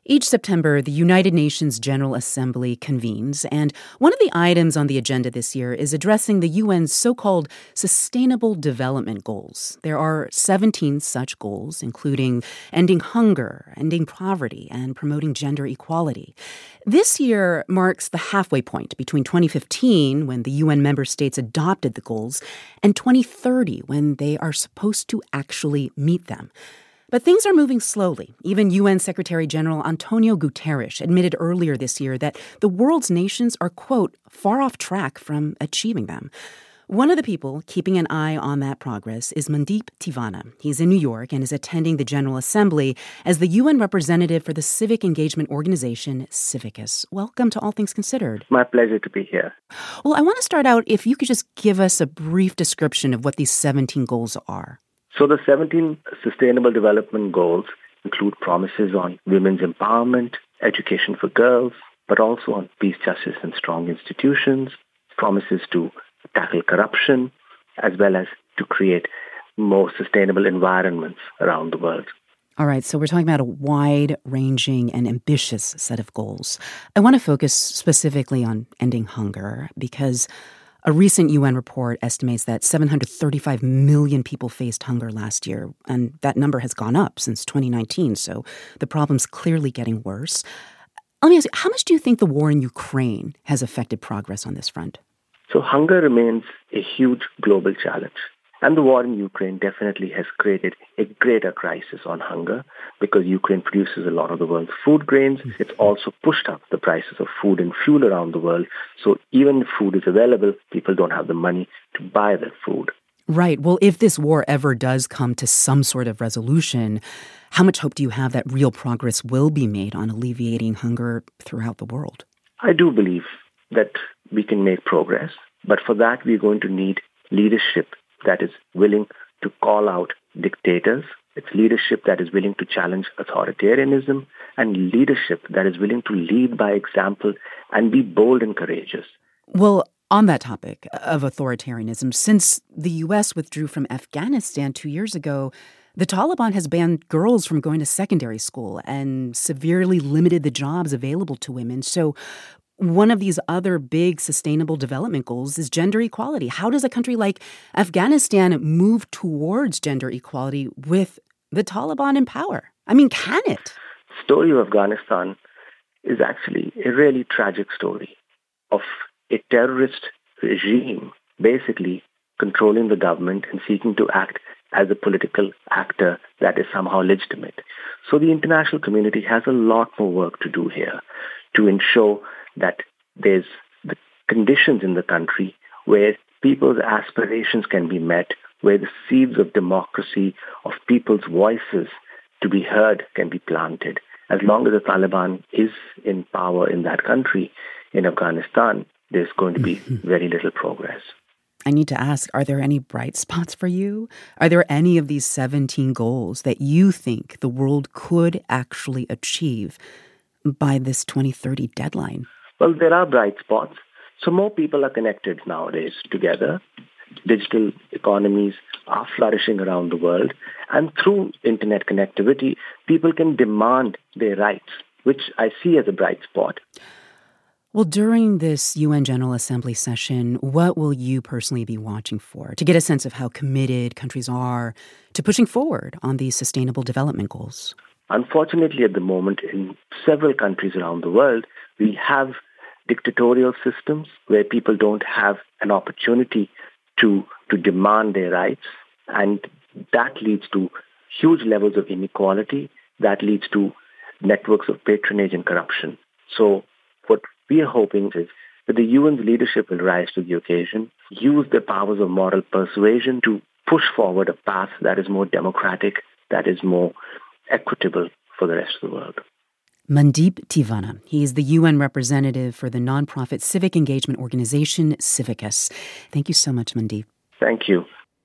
Each September, the United Nations General Assembly convenes, and one of the items on the agenda this year is addressing the UN's so-called Sustainable Development Goals. There are 17 such goals, including ending hunger, ending poverty, and promoting gender equality. This year marks the halfway point between 2015, when the UN member states adopted the goals, and 2030, when they are supposed to actually meet them. But things are moving slowly. Even UN Secretary General Antonio Guterres admitted earlier this year that the world's nations are, quote, far off track from achieving them. One of the people keeping an eye on that progress is Mandeep Tiwana. He's in New York and is attending the General Assembly as the UN representative for the civic engagement organization Civicus. Welcome to All Things Considered. My pleasure to be here. Well, I want to start out, if you could just give us a brief description of what these 17 goals are. So the 17 Sustainable Development Goals include promises on women's empowerment, education for girls, but also on peace, justice, and strong institutions, promises to tackle corruption, as well as to create more sustainable environments around the world. All right, so we're talking about a wide-ranging and ambitious set of goals. I want to focus specifically on ending hunger because a recent UN report estimates that 735 million people faced hunger last year, and that number has gone up since 2019, so the problem's clearly getting worse. Let me ask you, how much do you think the war in Ukraine has affected progress on this front? So hunger remains a huge global challenge. And the war in Ukraine definitely has created a greater crisis on hunger because Ukraine produces a lot of the world's food grains. It's also pushed up the prices of food and fuel around the world. So even if food is available, people don't have the money to buy that food. Right. Well, if this war ever does come to some sort of resolution, how much hope do you have that real progress will be made on alleviating hunger throughout the world? I do believe that we can make progress, but for that we're going to need leadership that is willing to call out dictators. It's leadership that is willing to challenge authoritarianism and leadership that is willing to lead by example and be bold and courageous. Well, on that topic of authoritarianism, since the U.S. withdrew from Afghanistan 2 years ago, the Taliban has banned girls from going to secondary school and severely limited the jobs available to women. So one of these other big sustainable development goals is gender equality. How does a country like Afghanistan move towards gender equality with the Taliban in power? I mean, can it? The story of Afghanistan is actually a really tragic story of a terrorist regime basically controlling the government and seeking to act as a political actor that is somehow legitimate. So the international community has a lot more work to do here to ensure that there's the conditions in the country where people's aspirations can be met, where the seeds of democracy, of people's voices to be heard can be planted. As long as the Taliban is in power in that country, in Afghanistan, there's going to be very little progress. I need to ask, are there any bright spots for you? Are there any of these 17 goals that you think the world could actually achieve by this 2030 deadline? Well, there are bright spots. So more people are connected nowadays together. Digital economies are flourishing around the world. And through internet connectivity, people can demand their rights, which I see as a bright spot. Well, during this UN General Assembly session, what will you personally be watching for to get a sense of how committed countries are to pushing forward on these sustainable development goals? Unfortunately, at the moment, in several countries around the world, we have dictatorial systems where people don't have an opportunity to demand their rights. And that leads to huge levels of inequality. That leads to networks of patronage and corruption. So what we are hoping is that the UN's leadership will rise to the occasion, use their powers of moral persuasion to push forward a path that is more democratic, that is more equitable for the rest of the world. Mandeep Tiwana. He is the UN representative for the nonprofit civic engagement organization Civicus. Thank you so much, Mandeep. Thank you.